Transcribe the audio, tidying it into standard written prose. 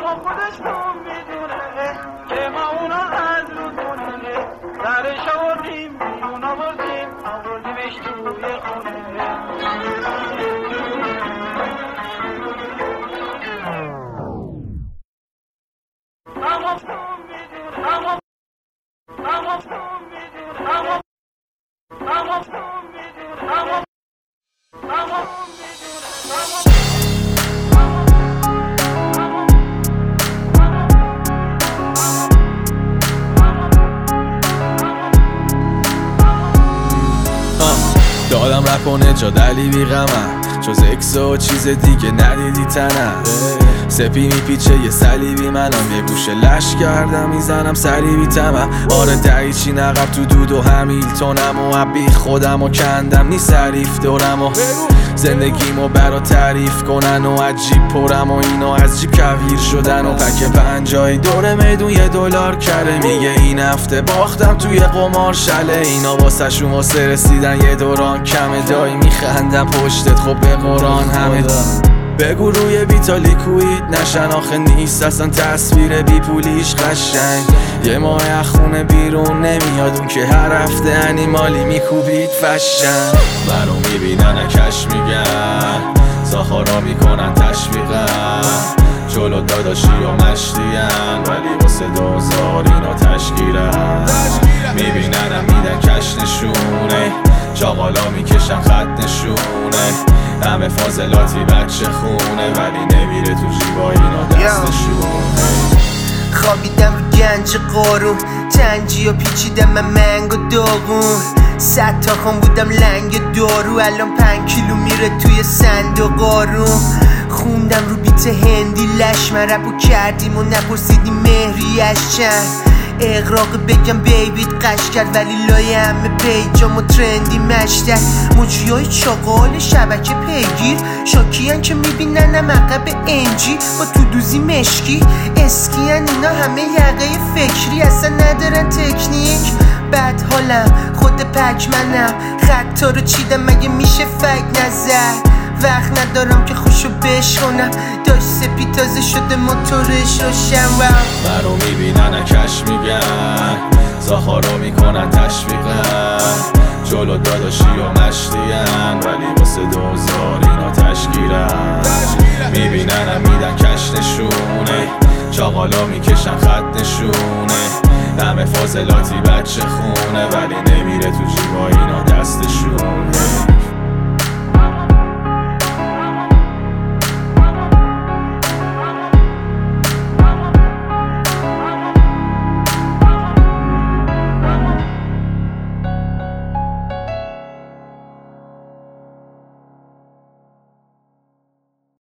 اما خودش خوب میدونه که ما اونا از رو دونه درش آوردیم بیرون آوردیمش توی خونه اما خوب میدونه اما خوب میدونه اما خوب میدونه اما دادم رکنه جا دلی بی غمم جز اکس و چیز دیگه ندیدی تنم سپی میپیچه یه صلیبی منم یه گوشه لش کردم میزنم صلیبی تمم آره دریچی نقب تو دود و همیلتونم و عبی خودم و کندم نی صریف دورم و زندگیمو برا تعریف کنن و عجیب پرم و اینا از جیب کویر شدن و پک 50 دور میدون $1 کره میگه این هفته باختم توی قمار شله اینا واسه شون واسه رسیدن یه دوران کمه دایی میخندم پشتت خب به قرآن همه بگو روی بیتا لیکوید نشن آخه نیست اصلا تصویر بی پولیش قشنگ یه ماه از خونه بیرون نمیاد اون که هر هفته انیمالی میکوبید فشن منو میبینن کش میگن زاخارا میکنن تشویقن جلو داداشی و مشتین ولی واسه دوزار اینا تشکیرن میبیننم میدن کش نشونه چاقالا میکشن خط نشونه همه فاضلاتی بچه خونه ولی نمیره تو جیبا اینا دستشونه خوابیدم رو گنج قارون تنجی و پیچیدم من منگ و داغون 100 تا خون بودم لنگ دارو الان 5 کیلو میره توی صندوق آروم خوندم رو بیت هندی لش من رپو کردیم و نپرسیدیم مهریش چند اقراق بگم بیبیت قش کرد ولی لای همه پیجام و ترندی مشتر موجیای چاقال شبکه پیگیر شاکیان که میبیننم عقب انجی با تو دوزی مشکی اسکیان اینا همه یقه فکری اصلا ندارن تکنیک بد حالم خود پک منم خطا رو چیدم مگه میشه فک نظر وقت ندارم که خوشو بشکنم داشت سپی تازه شده موتورش روشن منو میبینن کش میگن زاخارو میکنن تشویقن جلو داداشی و مشتین ولی واسه دوزار اینا تشکیرن میبیننم میدن کش نشونه چاقالا میکشن خط نشونه همه فاضلاتی بچه خونه ولی نمیره تو جیبا اینا دستشونه